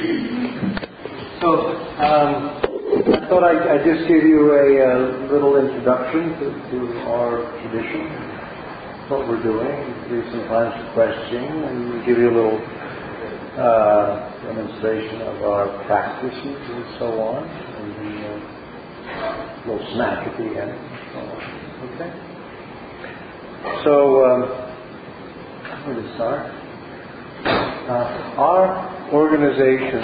So, I thought I'd just give you a little introduction to our tradition, what we're doing, give you some time for questioning, and give you a little demonstration of our practices and so on, and then a little snack at the end. Okay? So, where to start? Our organization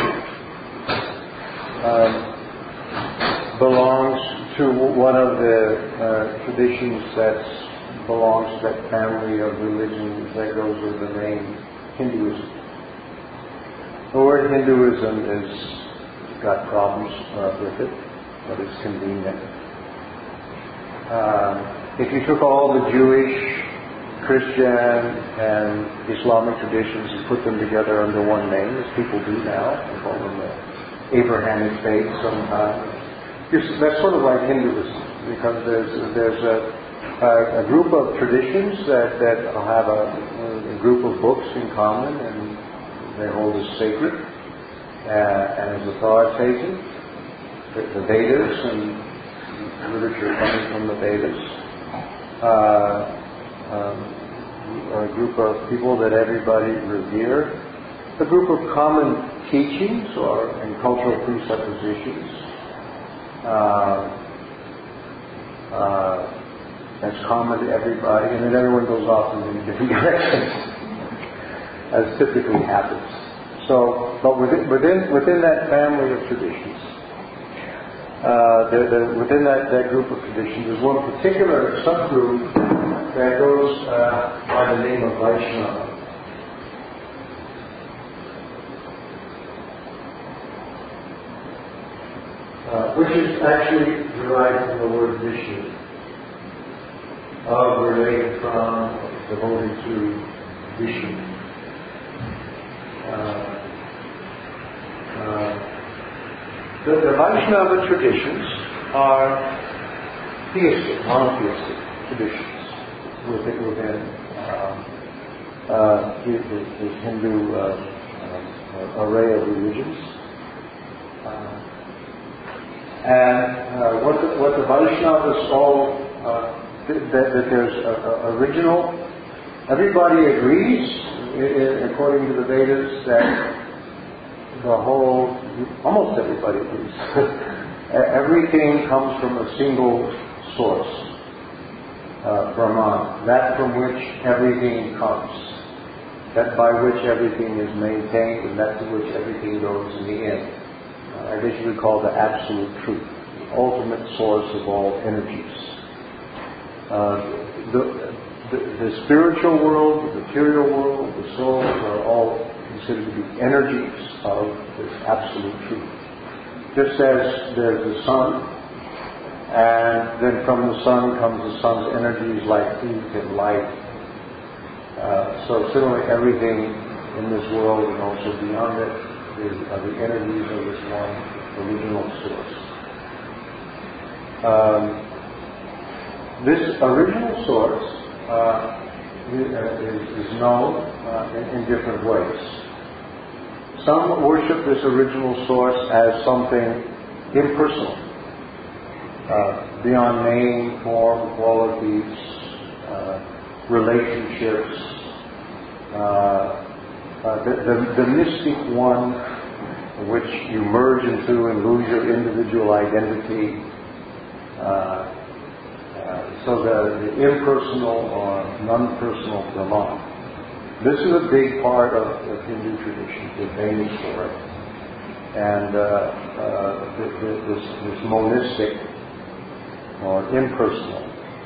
belongs to one of the traditions that belongs to that family of religions that goes with the name Hinduism. The word Hinduism has got problems with it, but it's convenient. If you took all the Jewish, Christian, and Islamic traditions and put them together under one name, as people do now, we call them the Abrahamic faith sometimes, that's sort of like Hinduism, because there's a group of traditions that have a group of books in common, and they hold as sacred and as authoritative. The Vedas and literature coming from the Vedas. A group of people that everybody revere. A group of common teachings and cultural presuppositions. That's common to everybody, and then everyone goes off in different directions, as typically happens. So, but within that family of traditions, within that group of traditions, there's one particular subgroup that goes by the name of Vaishnava. Which is actually derived from the word Vishnu, related from, devoted to Vishnu. The Vaishnava traditions are theistic, monotheistic traditions within the Hindu array of religions. And what the Vaishnavas all, that there's original, everybody agrees, according to the Vedas, that almost everybody agrees, everything comes from a single source, Brahman, that from which everything comes, that by which everything is maintained, and that to which everything goes in the end. I guess you would call the absolute truth, the ultimate source of all energies. The spiritual world, the material world, the souls are all considered to be energies of this absolute truth. Just as there's the sun, and then from the sun comes the sun's energies like heat and light. So similarly, everything in this world and also beyond it are the energies of this one original source. This original source is known in different ways. Some worship this original source as something impersonal, beyond name, form, qualities, relationships. The mystic one, which you merge into and lose your individual identity. So the impersonal or non-personal Brahman. This is a big part of Hindu tradition, the famous for it. And this monistic or impersonal.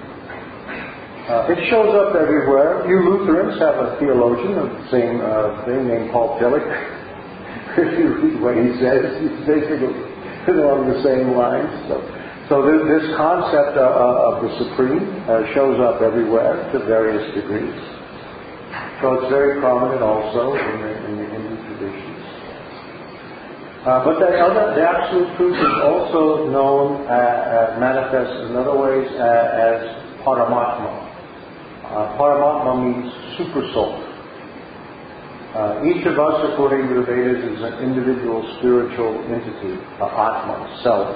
It shows up everywhere. You Lutherans have a theologian of the same thing named Paul Tillich. If you read what he says, he's basically along the same lines. So this concept of the Supreme shows up everywhere to various degrees. So it's very prominent also in the Hindu traditions. But the absolute truth is also known, manifests in other ways as Paramatma. Paramatma means super soul. Each of us, according to the Vedas, is an individual spiritual entity, Atma, self.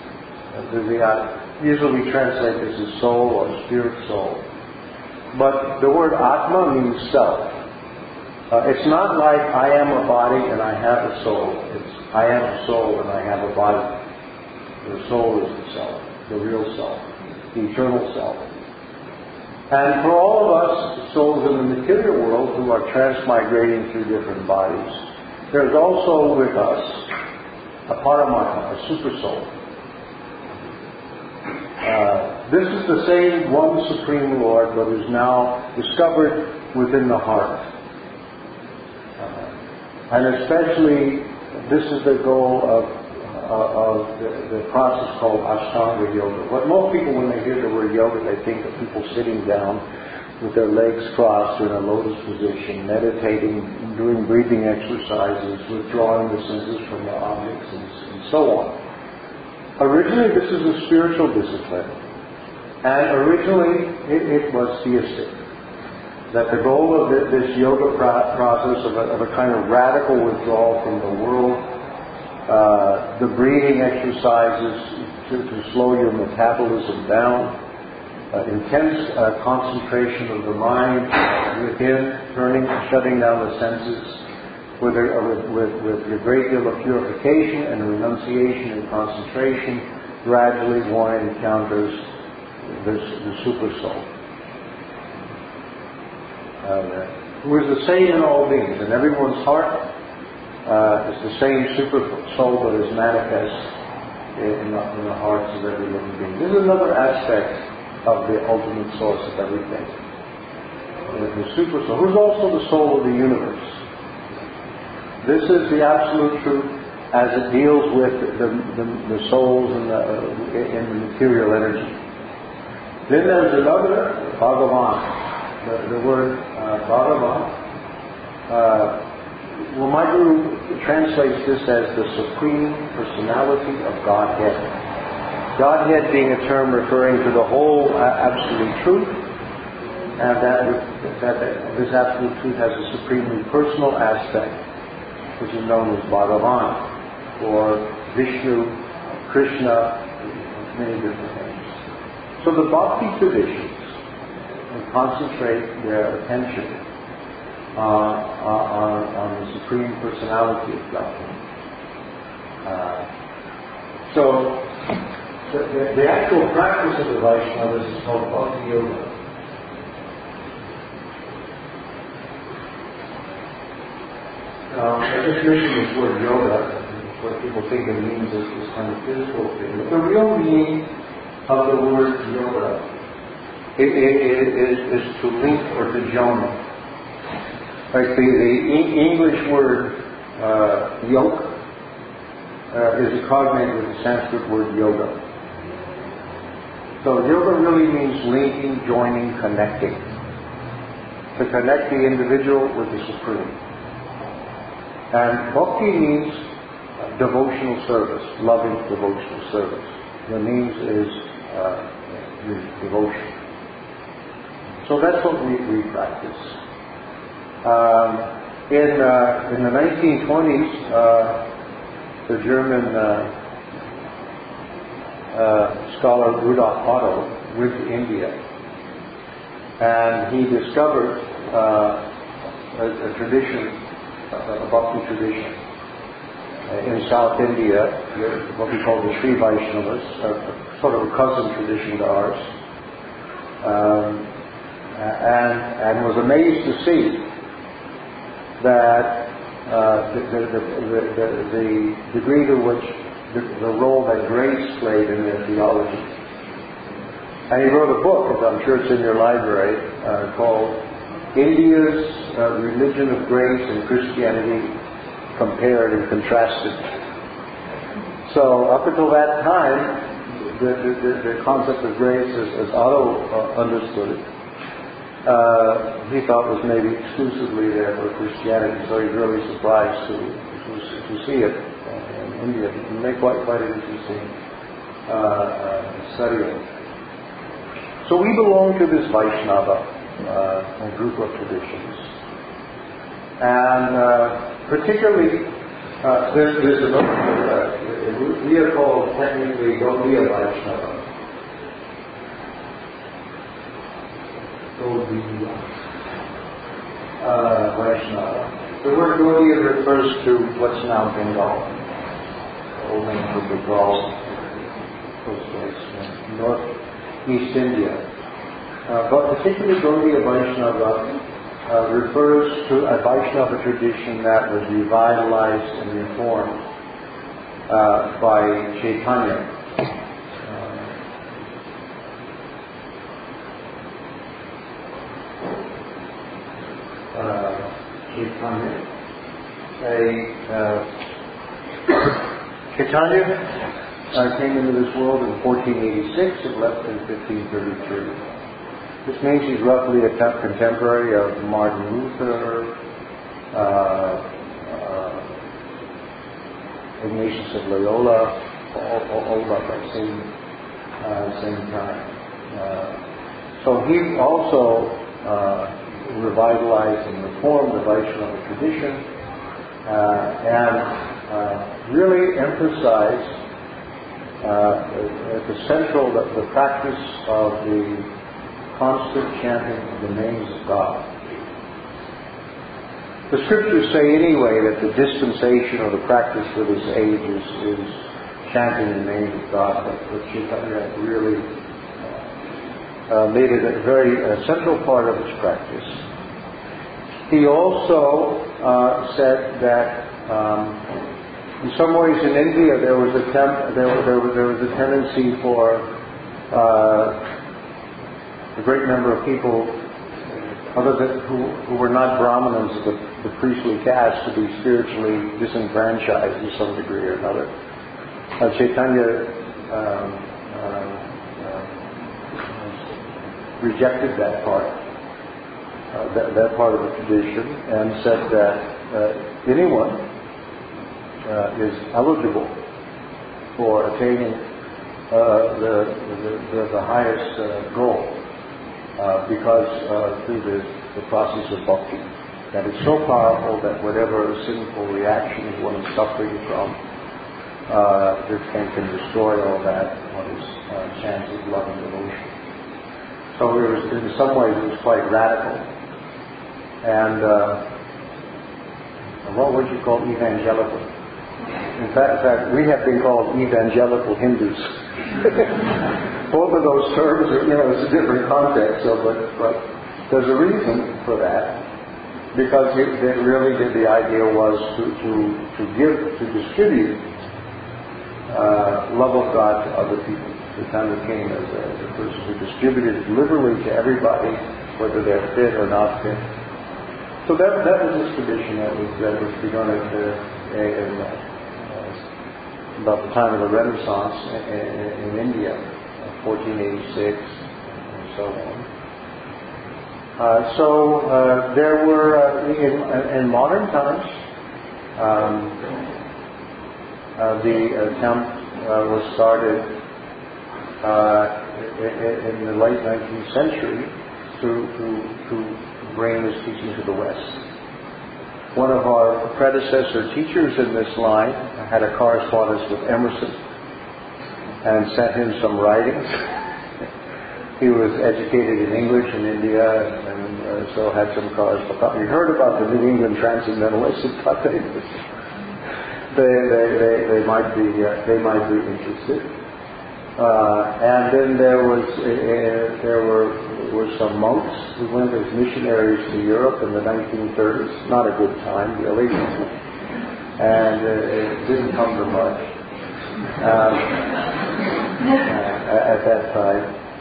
Usually we translate this as soul or spirit soul. But the word Atma means self. It's not like I am a body and I have a soul. It's I am a soul and I have a body. The soul is the self, the real self, the eternal self. And for all of us, souls in the material world who are transmigrating through different bodies, there's also with us a Paramatma, a super soul. This is the same one Supreme Lord, but is now discovered within the heart. And especially, this is the goal of the process called Ashtanga Yoga. What most people, when they hear the word yoga, they think of people sitting down with their legs crossed in a lotus position, meditating, doing breathing exercises, withdrawing the senses from the objects, and so on. Originally, this is a spiritual discipline, and originally it was theistic. That the goal of this yoga process of a kind of radical withdrawal from the world, the breathing exercises to slow your metabolism down, intense concentration of the mind within, shutting down the senses, with a great deal of purification and renunciation and concentration, gradually one encounters the super soul. Who is the same in all beings. In everyone's heart is the same super soul that is manifest in the hearts of every living being. This is another aspect of the ultimate source of everything. The super soul, who is also the soul of the universe. This is the absolute truth as it deals with the souls in the material energy. Then there's another, Bhagavan. The word Bhagavan, my Guru translates this as the Supreme Personality of Godhead. Godhead being a term referring to the whole absolute truth, and that this absolute truth has a supremely personal aspect, which is known as Bhagavan, or Vishnu, Krishna, many different names. So the Bhakti traditions concentrate their attention on the Supreme Personality of God. So the actual practice of the Vaishnavas is called Bhakti Yoga. I just mentioned this word yoga. What people think it means is this kind of physical thing. But the real meaning of the word yoga is to link or to join. Like the English word yoke is a cognate with the Sanskrit word yoga. So yoga really means linking, joining, connecting. To connect the individual with the Supreme. And bhakti means devotional service, loving devotional service. The means is devotion. So that's what we practice. In the 1920s, the German scholar Rudolf Otto went to India, and he discovered a tradition, a bhakti tradition in South India, what we call the Sri Vaishnavas, sort of a cousin tradition to ours. And was amazed to see that the degree to which the role that grace played in their theology. And he wrote a book, I'm sure it's in your library, called India's Religion of Grace and Christianity Compared and Contrasted. So up until that time, the concept of grace, as Otto understood it, he thought was maybe exclusively there for Christianity, so he's really surprised to see it in India. It made quite an interesting study. So we belong to this Vaishnava group of traditions. And particularly, there's another, we are called technically Gaudiya Vaishnava. Vaishnava. The word Gaudiya refers to what's now Bengal. Old name for Bengal, northeast India. But particularly Gaudiya Vaishnava refers to a Vaishnava tradition that was revitalized and reformed by Chaitanya. Chaitanya came into this world in 1486 and left in 1533. This means he's roughly a contemporary of Martin Luther, Ignatius of Loyola, all about that same time. So he also revitalized and reformed the Vaishnava tradition and really emphasized at the central the practice of the constant chanting of the names of God. The scriptures say anyway that the dispensation or the practice for this age is chanting the name of God, but Chaitanya really made it a very central part of his practice. He also said that in some ways in India there was a tendency for a great number of people, other than who were not Brahmanas of the priestly caste, to be spiritually disenfranchised to some degree or another. Chaitanya rejected that part of the tradition, and said that anyone is eligible for attaining the highest goal. Because through the process of bhakti, that is so powerful that whatever sinful reactions one is suffering from, this can destroy all that on his chance of love and devotion. So in some ways it was quite radical, and what would you call evangelical? In fact, we have been called evangelical Hindus. Both of those terms are, it's a different context, but there's a reason for that, because the idea was to distribute love of God to other people. Chaitanya came as a person who distributed it liberally to everybody, whether they're fit or not fit. So that was this tradition that was begun about the time of the Renaissance in India, 1486 and so on. There were, in modern times, the attempt was started in the late 19th century to bring this teaching to the West. One of our predecessor teachers in this line had a correspondence with Emerson and sent him some writings. He was educated in English in India and so had some correspondence. He heard about the New England Transcendentalists and thought they might be interested. And then there were some monks who went as missionaries to Europe in the 1930s. Not a good time, really, and it didn't come to much at that time.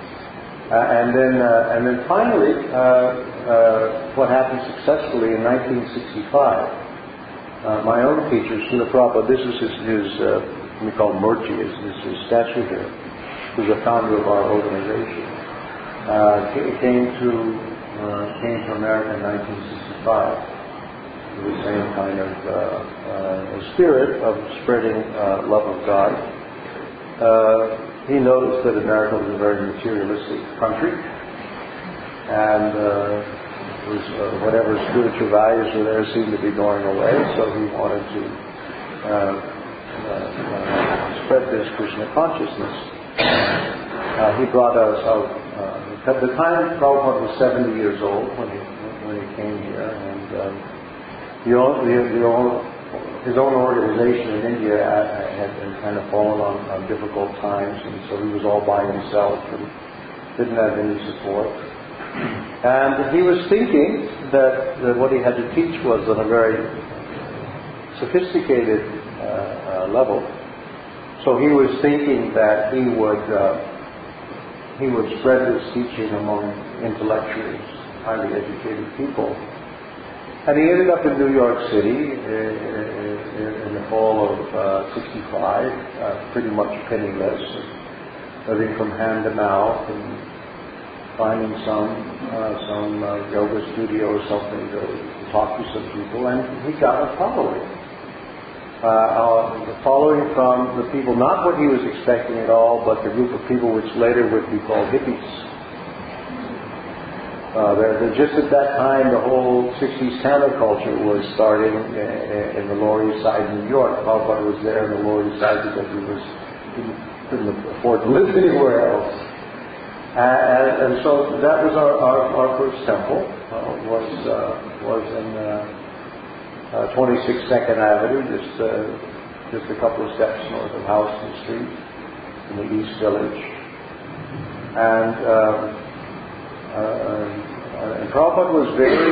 And then finally, what happened successfully in 1965. My own teacher, Srila Prabhupada, this is his we call Murti, is his statue here, who's a founder of our organization. Came to America in 1965 with the same kind of spirit of spreading love of God. He noticed that America was a very materialistic country, and whatever spiritual values were there seemed to be going away, so he wanted to spread this Krishna consciousness. He brought us out. At the time, Prabhupada was 70 years old when he came here, and his own organization in India had been kind of fallen on difficult times, and so he was all by himself and didn't have any support. And he was thinking that what he had to teach was on a very sophisticated level. So he was thinking that he would spread this teaching among intellectuals, highly educated people. And he ended up in New York City in the fall of '65, pretty much penniless, living from hand to mouth, and finding some yoga studio or something to talk to some people, and he got a following. Following from the people, not what he was expecting at all, but the group of people which later would be called hippies. Just at that time, the whole 60s counterculture was starting in the Lower East Side of New York. Prabhupada was there in the Lower East Side because he couldn't afford to live anywhere else. And so that was our first temple. Was in 26 2nd Avenue, just a couple of steps north of Houston Street in the East Village. And Prabhupada was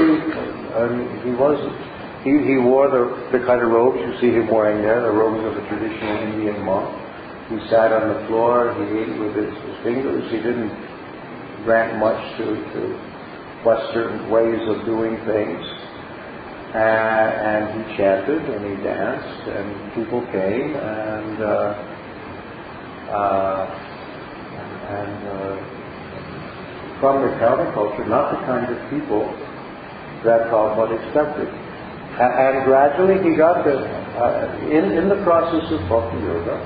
he wore the kind of robes you see him wearing there, the robes of a traditional Indian monk. He sat on the floor, he ate with his fingers, he didn't grant much to Western ways of doing things. And he chanted and he danced, and people came, and from the counterculture, not the kind of people that Prabhupada expected. And gradually he got in the process of Bhakti Yoga,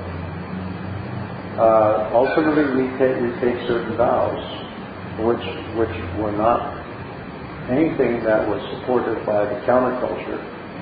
ultimately we take certain vows, which were not anything that was supported by the counterculture.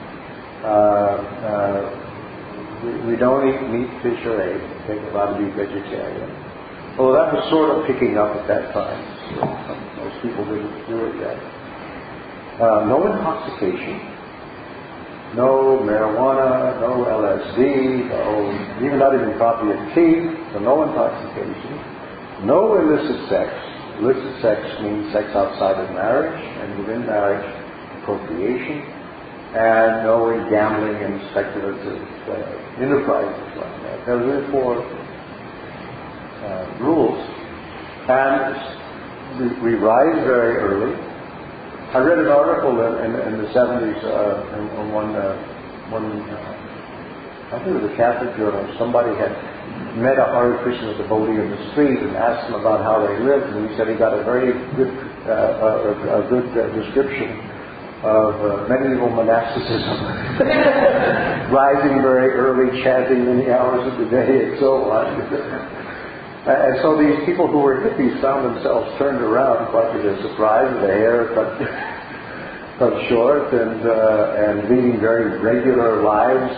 We don't eat meat, fish, or egg. Take a vow to be vegetarian. Well, that was sort of picking up at that time. So most people didn't do it yet. No intoxication, no marijuana, no LSD, even not even coffee and tea, so no intoxication, no illicit sex. Illicit sex means sex outside of marriage, and within marriage, procreation, and no gambling and speculative enterprises like that. Those are the four rules. And we rise very early. I read an article in the 70s in one I think it was a Catholic journal. Somebody had met a Hare Krishna devotee in the street and asked him about how they lived, and he said he got a very good description of medieval monasticism, rising very early, chanting many hours of the day, and so on. And so these people who were hippies found themselves turned around quite to their surprise, with their hair cut short, and leading very regular lives.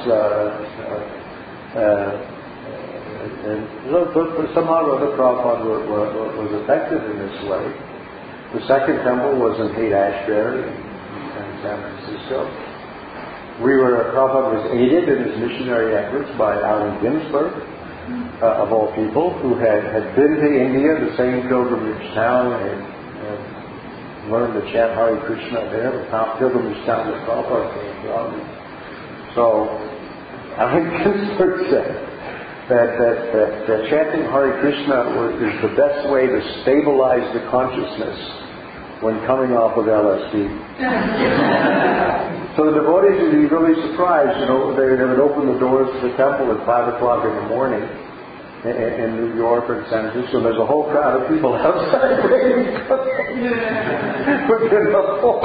But somehow or other Prabhupada was effective in this way. The second temple was in Haight-Ashbury in San Francisco. Prabhupada was aided in his missionary efforts by Allen Ginsberg, of all people, who had been to India, the same pilgrimage town, and learned to chant Hare Krishna there, the pilgrimage town that Prabhupada came from. So Allen Ginsberg said that chanting Hare Krishna is the best way to stabilize the consciousness when coming off of LSD. So the devotees would be really surprised. They would open the doors to the temple at 5 o'clock in the morning in New York or in San Francisco. There's a whole crowd of people outside waiting within the whole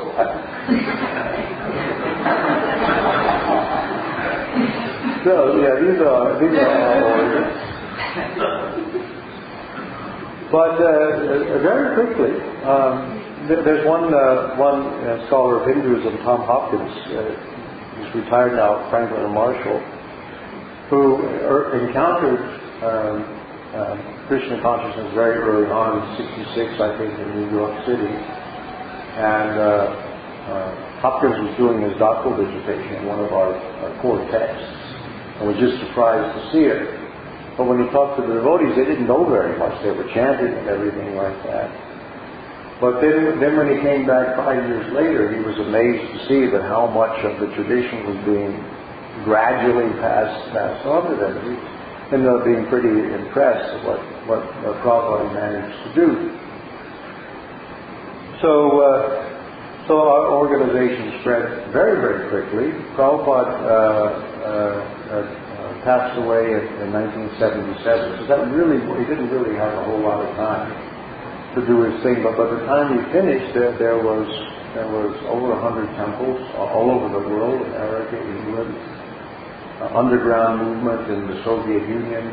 So these are all orders. But very quickly, There's one scholar of Hinduism, Tom Hopkins, he's retired now, Franklin and Marshall, who encountered Krishna consciousness very early on, in '66, I think, in New York City. And Hopkins was doing his doctoral dissertation in one of our core texts, and was just surprised to see it. But when he talked to the devotees, they didn't know very much. They were chanting and everything like that. But then when he came back 5 years later, he was amazed to see that how much of the tradition was being gradually passed on to them. He ended up being pretty impressed at what Prabhupada managed to do. So our organization spread very, very quickly. Prabhupada passed away in 1977, so that he didn't really have a whole lot of time to do his thing. But by the time he finished, there was over 100 temples all over the world, America, England, underground movement in the Soviet Union,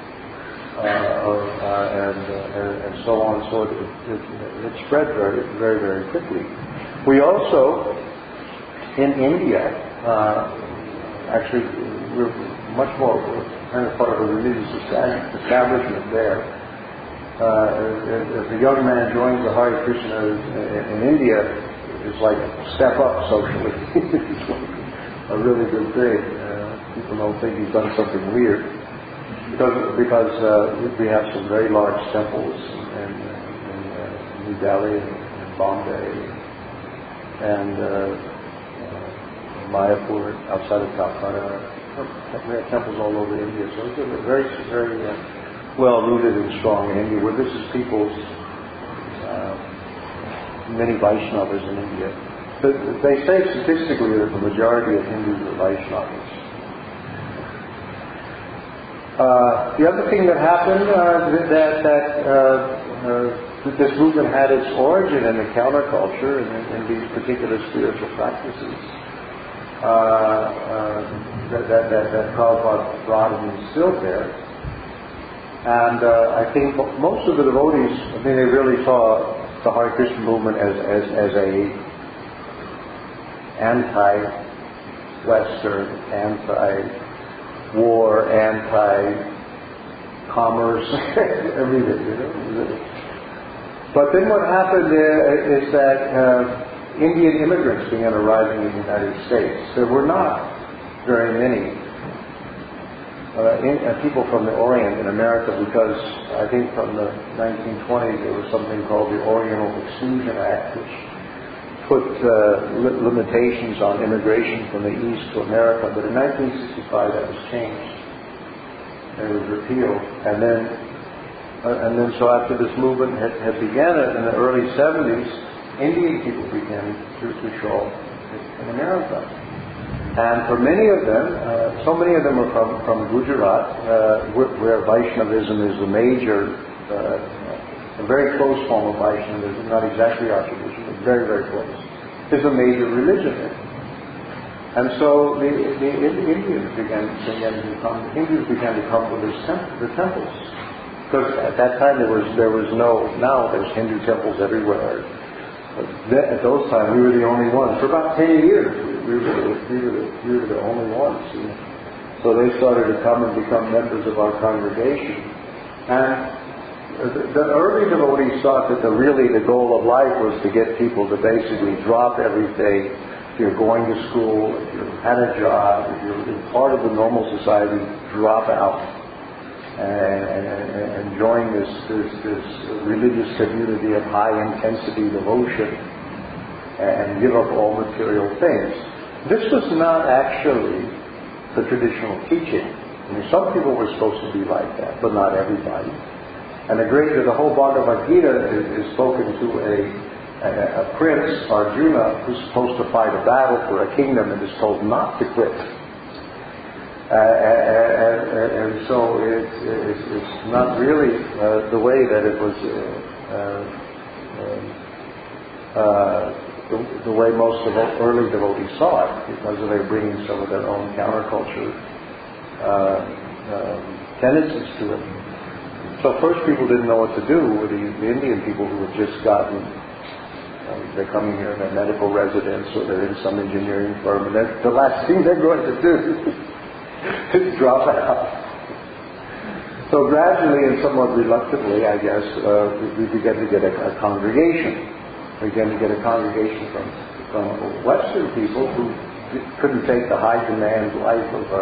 and so on. So it spread very, very, very quickly. We also, in India, actually, we're much more kind of part of a religious establishment there. If a young man joins the Hare Krishna in India, it's like a step up socially. It's like a really good thing. People don't think he's done something weird, because we have some very large temples in New Delhi and Bombay and Mayapur outside of Calcutta. We have temples all over India, so it's very, very well rooted and strong in India. Where this is people's many Vaishnavas in India. They say statistically that the majority of Hindus are Vaishnavas. The other thing that happened that this movement had its origin in the counterculture and in these particular spiritual practices that Prabhupada brought and instilled there. And I think most of the devotees, they really saw the Hare Krishna movement as a anti-Western, anti-war, anti-commerce, everything, But then what happened is that Indian immigrants began arriving in the United States. There were not very many people from the Orient in America, because I think from the 1920s there was something called the Oriental Exclusion Act, which put limitations on immigration from the East to America. But in 1965 that was changed. It was repealed. And then so after this movement had begun in the early 70s, Indian people began to show up in America. And for many of them, so many of them are from Gujarat, where Vaishnavism is the major, a very close form of Vaishnavism, not exactly our tradition, but very, very close, is a major religion there. And so the Indians began to come to the temples. Because at that time there was no, now there's Hindu temples everywhere. But at those times we were the only ones. For about 10 years we were the only ones. So they started to come and become members of our congregation. And the early devotees thought that the goal of life was to get people to basically drop everything. If you're going to school, if you had a job, if you're part of the normal society, drop out and join this religious community of high intensity devotion and give up all material things. This was not actually the traditional teaching. I mean, some people were supposed to be like that, but not everybody. And the whole Bhagavad Gita is spoken to a prince, Arjuna, who's supposed to fight a battle for a kingdom and is told not to quit. And so it's not really the way that it was, the way most of the early devotees saw it, because they were bringing some of their own counterculture tendencies to it. So first people didn't know what to do with the Indian people who had just gotten They're coming here in a medical residence, or they're in some engineering firm, and the last thing they're going to do is drop out. So gradually and somewhat reluctantly, I guess, we begin to get a congregation. We begin to get a congregation from Western people who couldn't take the high demand life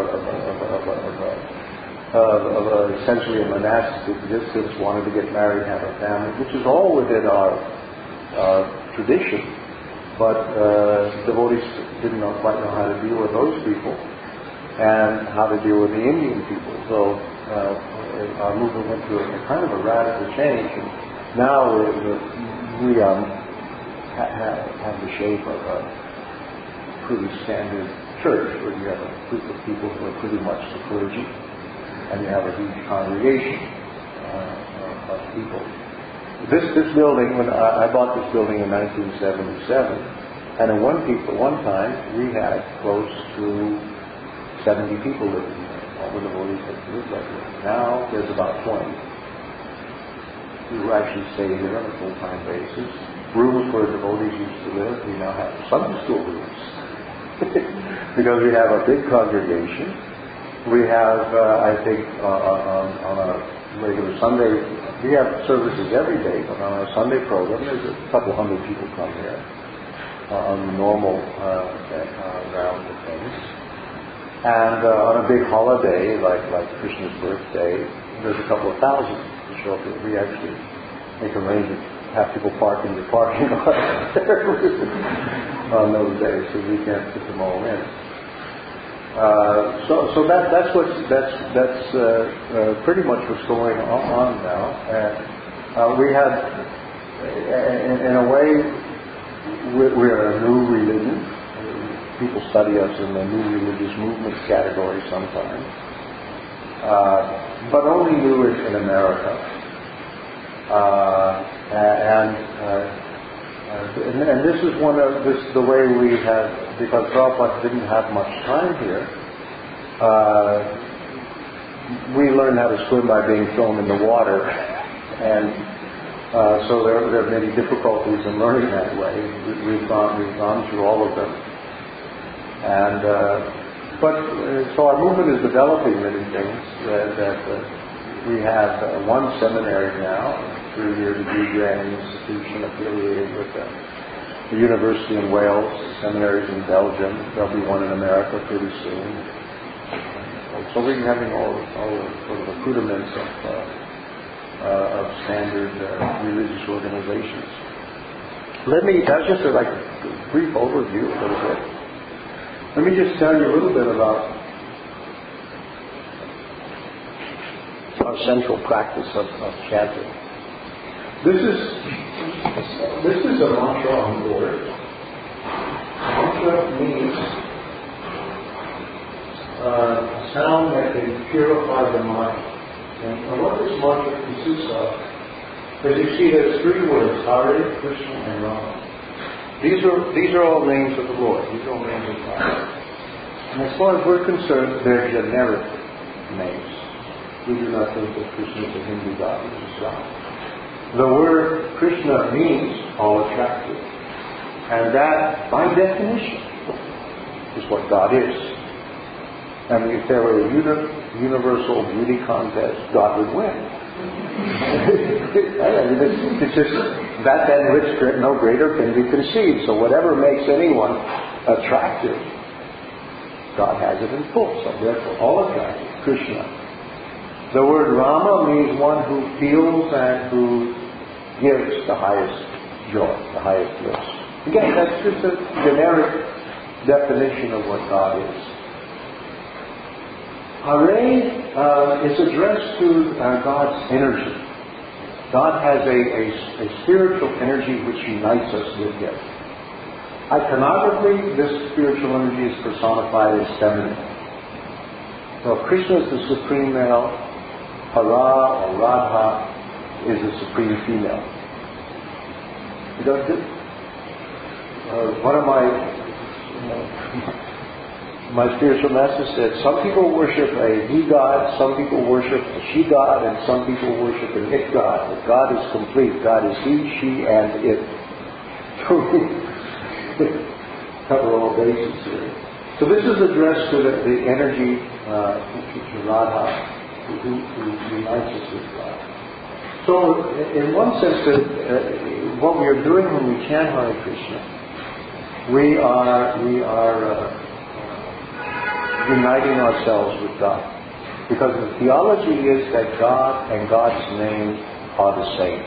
of essentially a monastic existence, wanted to get married, have a family, which is all within our tradition. But devotees didn't quite know how to deal with those people and how to deal with the Indian people. So our movement went through a kind of a radical change. And now we have the shape of a pretty standard church, where you have a group of people who are pretty much the clergy, and you have a huge congregation of people. This building, when I bought this building in 1977, and at one time we had close to 70 people living there. All the devotees that lived like this. Now there's about 20 who actually stay here on a full-time basis. Rooms where devotees used to live, we now have Sunday school rooms because we have a big congregation. We have, I think, on a regular Sunday, we have services every day, but on our Sunday program, there's a couple hundred people come here on the normal round of things. And on a big holiday, like Krishna's birthday, there's a couple of thousand to show up. We actually make arrangements, have people park in the parking lot on those days, so we can't fit them all in. So that's pretty much what's going on now. And we had, in a way, we're a new religion. People study us in the new religious movements category sometimes, but only new in America. And this is the way we have, because Prabhupada didn't have much time here, we learned how to swim by being thrown in the water, and so there are many difficulties in learning that way. We've gone through all of them, and so our movement is developing many things. That we have one seminary now, a 3-year degree-granting institution affiliated with the University in Wales, seminaries in Belgium. There'll be one in America pretty soon. So we're having all the sort of accoutrements of standard religious organizations. That's just like a brief overview a little bit. Let me just tell you a little bit about our central practice of chanting. This is a mantra on board. Mantra means sound that can purify the mind. And what this mantra consists of, as you see, there's 3 words: Hare, Krishna, and Rama. These are all names of the Lord. These are all names of God. And as far as we're concerned, they're generic names. We do not think that Krishna is a Hindu god, which is God. The word Krishna means all attractive. And that, by definition, is what God is. And if there were a universal beauty contest, God would win. It's just that which no greater can be conceived. So whatever makes anyone attractive, God has it in full. So therefore, all attractive, Krishna. The word Rama means one who feels and who gives the highest joy, the highest bliss. Again, that's just a generic definition of what God is. Hare is addressed to God's energy. God has a spiritual energy which unites us with Him. Iconographically, this spiritual energy is personified as feminine. So Krishna is the supreme male, Hara or Radha is the supreme female. One of my spiritual masters said, some people worship a he god, some people worship a she god, and some people worship an it god. But God is complete. God is he, she, and it. So we cover all bases here. So this is addressed to the energy, to Radha, who unites us with God. So in one sense, what we are doing when we chant Hare Krishna, we are uniting ourselves with God. Because the theology is that God and God's name are the same.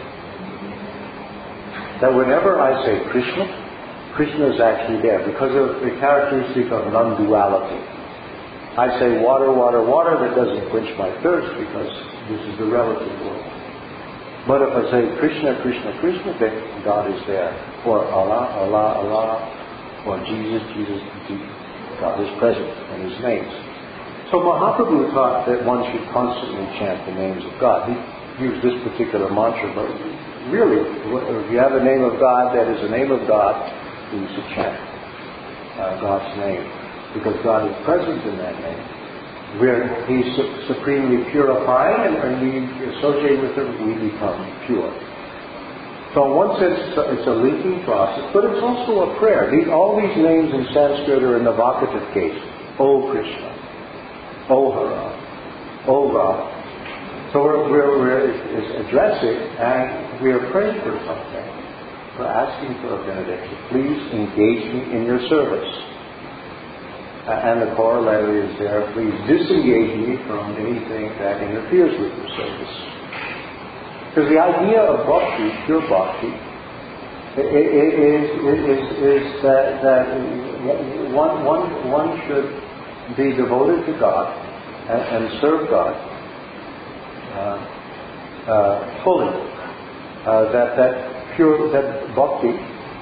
That whenever I say Krishna, Krishna is actually there because of the characteristic of non-duality. I say water, water, water, that doesn't quench my thirst because this is the relative world. But if I say Krishna, Krishna, Krishna, then God is there. Or Allah, Allah, Allah, or Jesus, Jesus, Jesus. God is present in His names. So Mahaprabhu taught that one should constantly chant the names of God. He used this particular mantra, but really, if you have the name of God, that is the name of God, you should chant God's name. Because God is present in that name. Where He's supremely purifying, and we associate with Him, we become pure. So in one sense, it's a linking process, but it's also a prayer. All these names in Sanskrit are in the vocative case. O Krishna, O Hara, O God. So we're addressing, and we are praying for something. We're asking for a benediction. Please engage me in your service. And the corollary is there, please disengage me from anything that interferes with your service. Because the idea of bhakti, pure bhakti, is that one should be devoted to God and serve God fully. That bhakti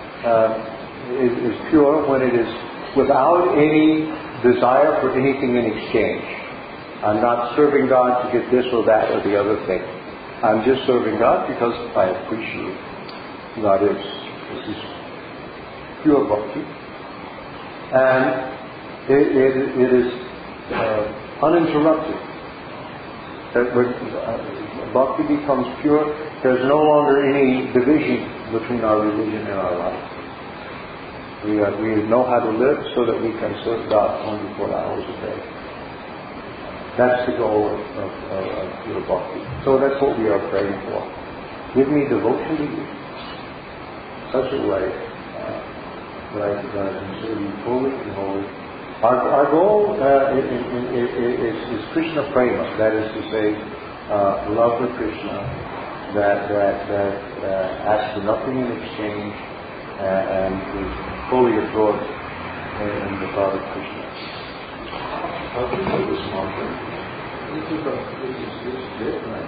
is pure when it is without any desire for anything in exchange. I'm not serving God to get this or that or the other thing. I'm just serving God because I appreciate God is. This is pure bhakti. And it is uninterrupted. That when bhakti becomes pure, there's no longer any division between our religion and our life. We know how to live so that we can serve God 24 hours a day. That's the goal of pure bhakti. So that's what we are praying for. Give me devotion to you. Such a way that I consider you fully and holy. Our goal is Krishna Prema. That is to say, love for Krishna. That asks for nothing in exchange and is fully absorbed in the thought of Krishna. How do you do this mantra? This is it, right?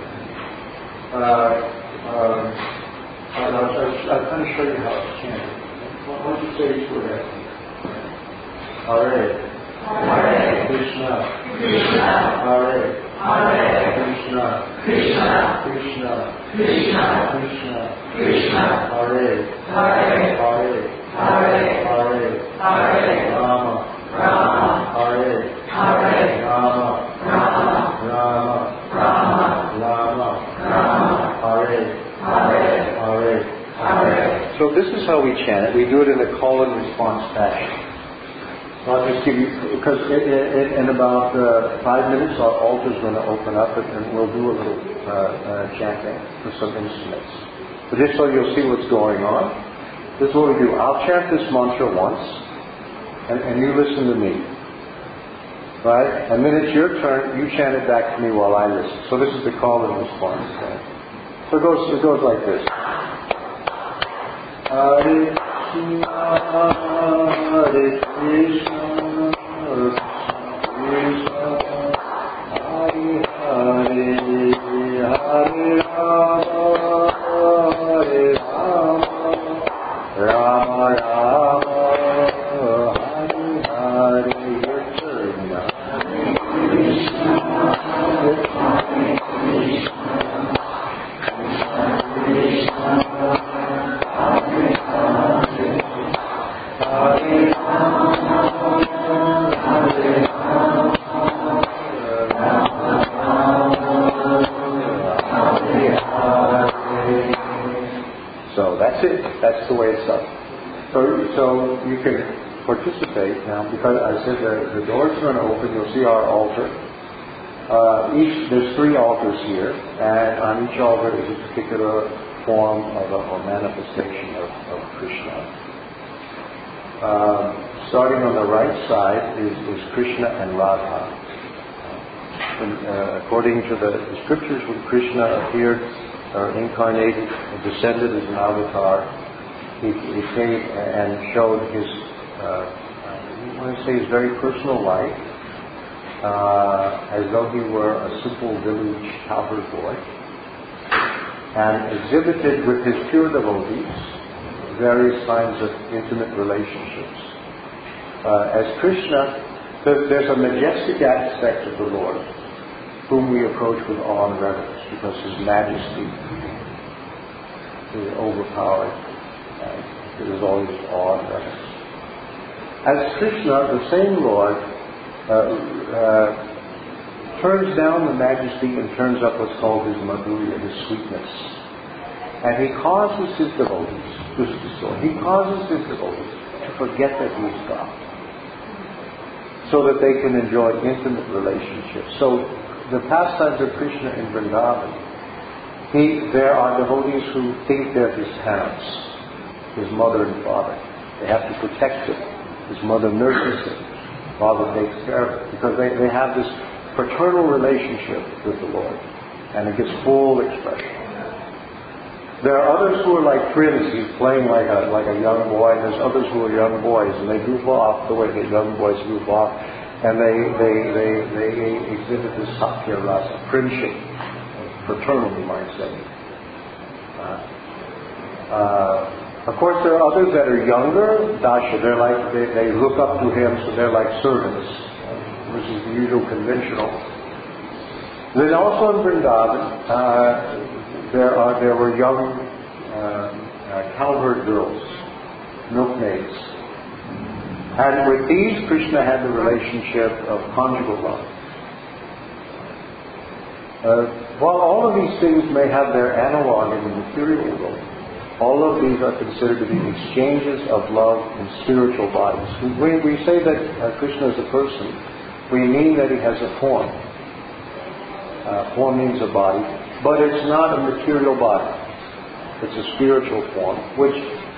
I'll kind of show you how it's chanted. Why don't you say each word after me? Hare. Hare. Krishna. Krishna. Hare. Hare. Krishna. Krishna. Krishna. Krishna. Krishna. Krishna. Hare. Hare. Hare. Hare. Hare. Hare. Rama. Rama. Hare. Hare. Rama. Rama. Rama. Rama. Rama. Rama. Hare. Hare. Hare. Hare. So this is how we chant it. We do it in a call and response fashion. I'll just give you, because in about 5 minutes our altar is going to open up and we'll do a little chanting with some instruments. But just so you'll see what's going on, this is what we do. I'll chant this mantra once and you listen to me. Right? And then it's your turn, you chant it back to me while I listen. So this is the call and response. Okay? So it goes like this. Hare Krishna, Hare Krishna, Krishna, Hare Hare, Hare Rama, Hare Rama, Rama Rama, Hare Hare. Your turn now. Hare Krishna, Hare Krishna, Hare Krishna, it. That's the way it's done. So you can participate now, because I said the doors are going to open. You'll see our altar. There's 3 altars here, and on each altar is a particular form of or manifestation of Krishna. Starting on the right side is Krishna and Radha. According to the scriptures, when Krishna appeared or incarnated, descended as an avatar, he came and showed his, I want to say, his very personal life, as though he were a simple village cowherd boy, and exhibited with his pure devotees various kinds of intimate relationships. As Krishna, there's a majestic aspect of the Lord whom we approach with awe and reverence, because His majesty is overpowering. It is always awe and reverence. As Krishna, the same Lord, turns down the majesty and turns up what's called His madhurya, His sweetness. And He causes His devotees, this is the story, He causes His devotees to forget that He is God, so that they can enjoy intimate relationships. So the pastimes of Krishna in Vrindavan, there are devotees who think they're His parents, His mother and father. They have to protect Him. His mother nurses Him. Father takes care of Him. Because they have this fraternal relationship with the Lord. And it gets full expression. There are others who are like twins. He's playing like a young boy. And there's others who are young boys. And they goof off the way the young boys goof off. And they exhibit this Sakya Rasa, friendship, fraternal, you might say. Of course, there are others that are younger, Dasha. They look up to him, so they're like servants, which is the usual conventional. Then also in Vrindavan, there were young cowherd girls, milkmaids. And with these, Krishna had the relationship of conjugal love. While all of these things may have their analog in the material world, all of these are considered to be exchanges of love in spiritual bodies. When we say that Krishna is a person, we mean that he has a form. Form means a body, but it's not a material body. It's a spiritual form, which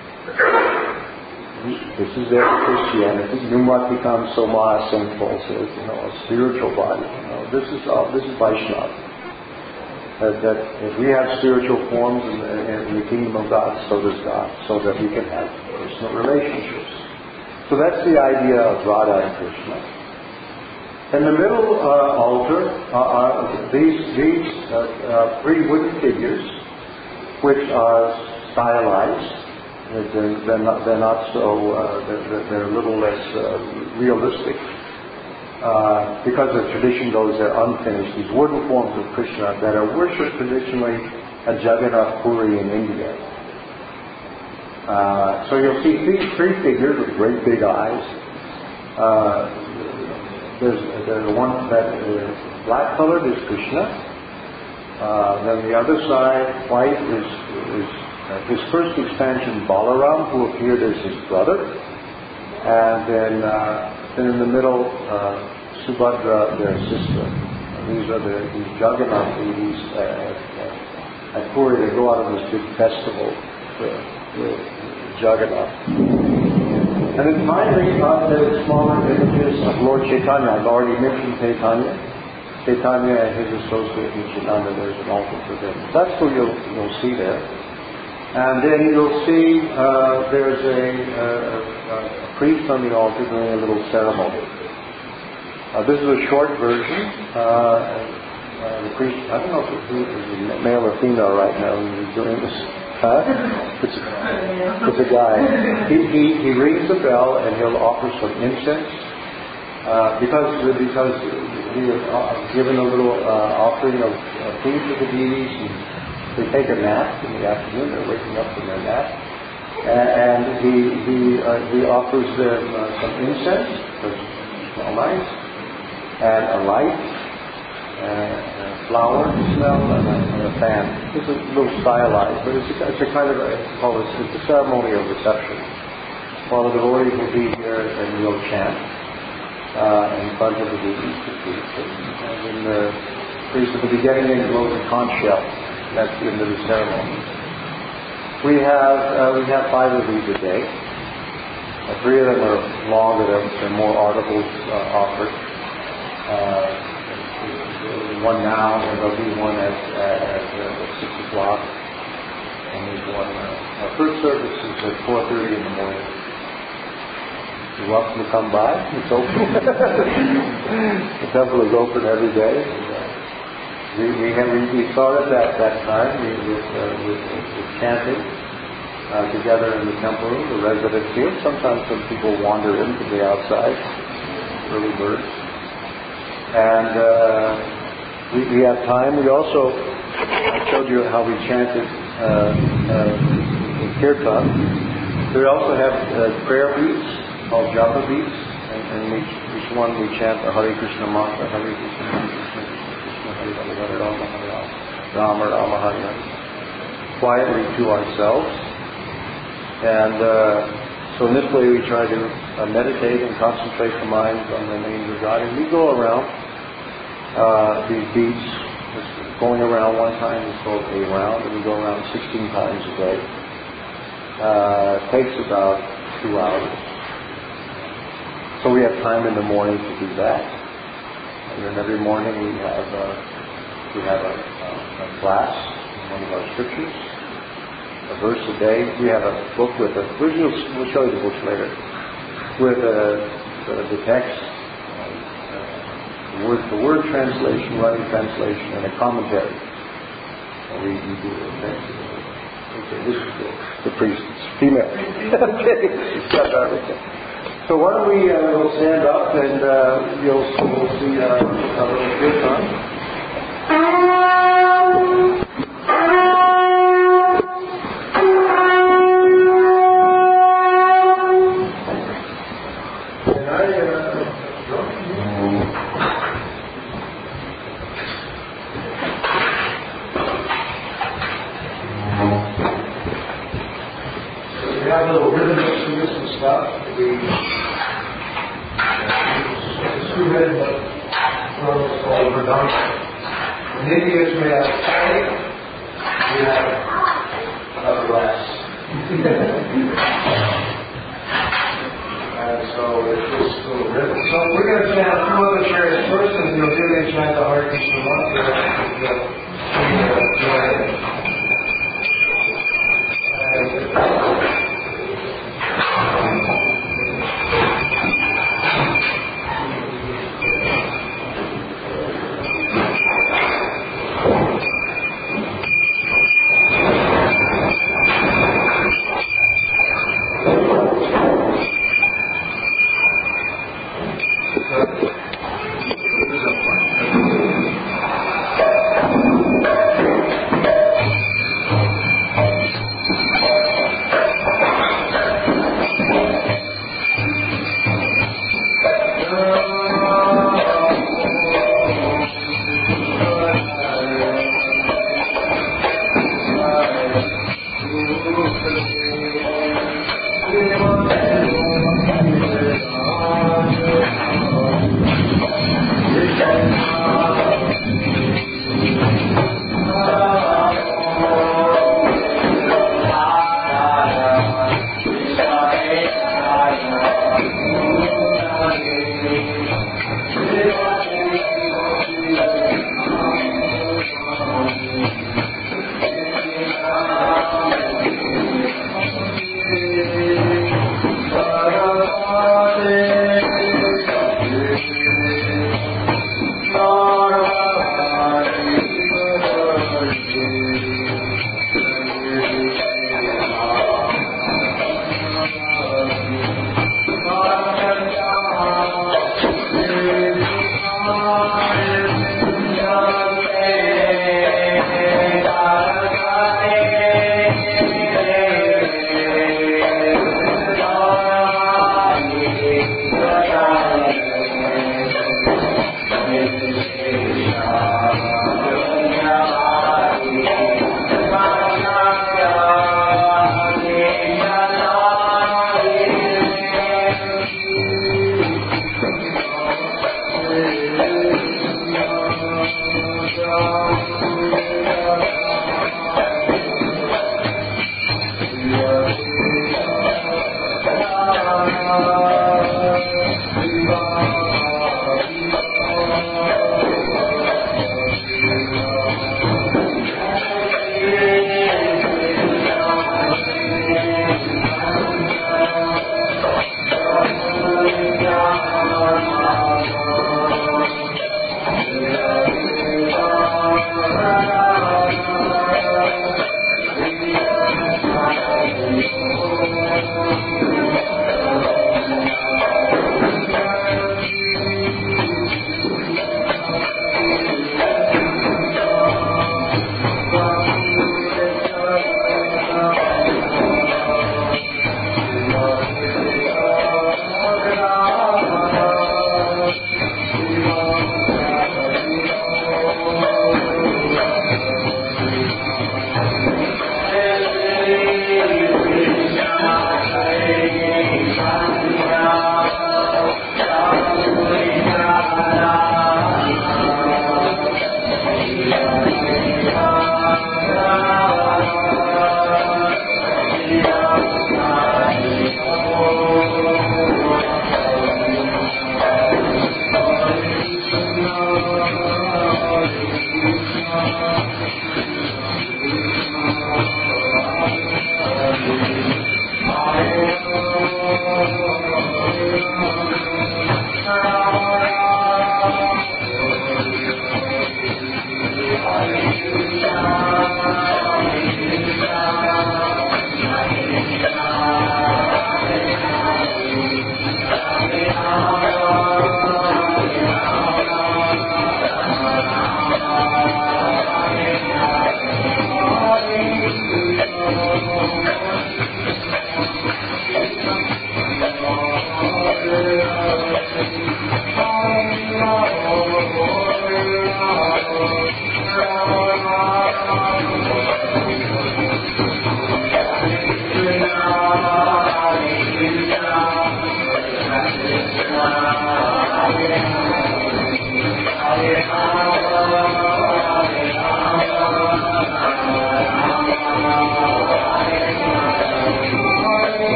this is their Christianity. Numatikam Soma St. Paul says, a spiritual body. This is Vaishnava. That if we have spiritual forms in the kingdom of God, so does God, so that we can have personal relationships. So that's the idea of Radha and Krishna. In the middle altar are these 3 wooden figures, which are stylized. They're not so. They're a little less realistic. Because the tradition goes, they're unfinished. These wooden forms of Krishna that are worshipped traditionally at Jagannath Puri in India. So you'll see 3 figures with great big eyes. There's one that is black colored is Krishna. Then the other side, white, is his first expansion, Balaram, who appeared as his brother. And then in the middle, Subhadra, their sister. These are these Jagannath ladies at Puri. They go out on this big festival with Jagannath. And then finally, there's smaller images of Lord Chaitanya. I've already mentioned Chaitanya. Chaitanya and his associate Nityananda, there's an altar for them. That's what you'll see there. And then you'll see there's a priest on the altar doing a little ceremony. This is a short version. The priest, I don't know if it's male or female right now who's doing this. It's a guy. He rings the bell and he'll offer some incense. Because he has given a little offering of food to the deities. They take a nap in the afternoon. They're waking up from their nap, and he offers them some incense, because they smell nice, and a light, flower smell and a fan. It's a little stylized, but it's a kind of it's a ceremonial reception. While the devotees will be here and we'll chant in front of the deities, and then the priest at the beginning then blows a conch shell. That's the end of the ceremony. We have 5 of these a day. 3 of them are longer. There are more articles offered. One now, and there'll be one at 6 o'clock. And there's one. Our first service is at 4:30 in the morning. You're welcome to come by. It's open. The temple is open every day. We started at that time with chanting together in the temple room, the residents here. Sometimes some people wander in from the outside, early birds. And we have time. We also, I showed you how we chanted in Kirtan. We also have prayer beats called japa beats, and each one we chant the Hare Krishna mantra, Hare Krishna, Hare Krishna, Krishna Hare Hare, Hare Rama, Hare Rama, Rama Rama, Hare Hare, quietly to ourselves. And so in this way we try to meditate and concentrate the mind on the names of God. And we go around these beats, going around one time is called a round, and we go around 16 times a day. It takes about 2 hours. So we have time in the morning to do that. And then every morning we have a class in one of our scriptures. A verse a day. We have a book with we'll show you the books later, with the text, the word translation, writing translation, and a commentary. And we do it. Okay, this is the priest, female. Okay. So why don't we we'll stand up and we'll see a little kirtan. We have little rhythm instruments and stuff. It's two-headed, but one is called Mridanga. In India, it's made out of clay. We have glass. And so it's this little rhythm. So we're going to chant 2 other shares first, and you'll do the chant the Hare Krishna mantra.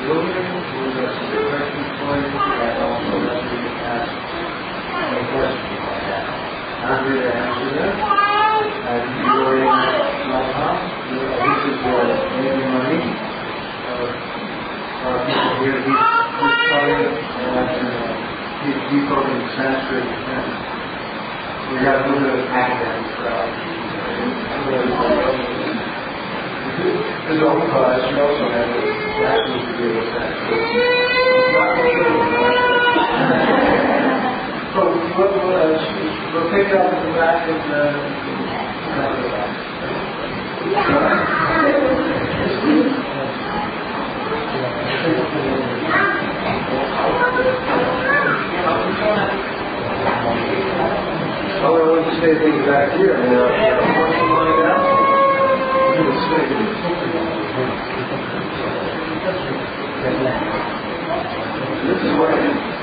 building with a second point and also that we can ask any questions about that. I'm here to answer them. And you're in my house. This is maybe money. People here, he's calling and he's talking Sanskrit. We got a little bit of academic crowd. His own class, you also have a bachelor's degree with Sanskrit. So we'll take that to the back and I want to say things back here. This is what it is.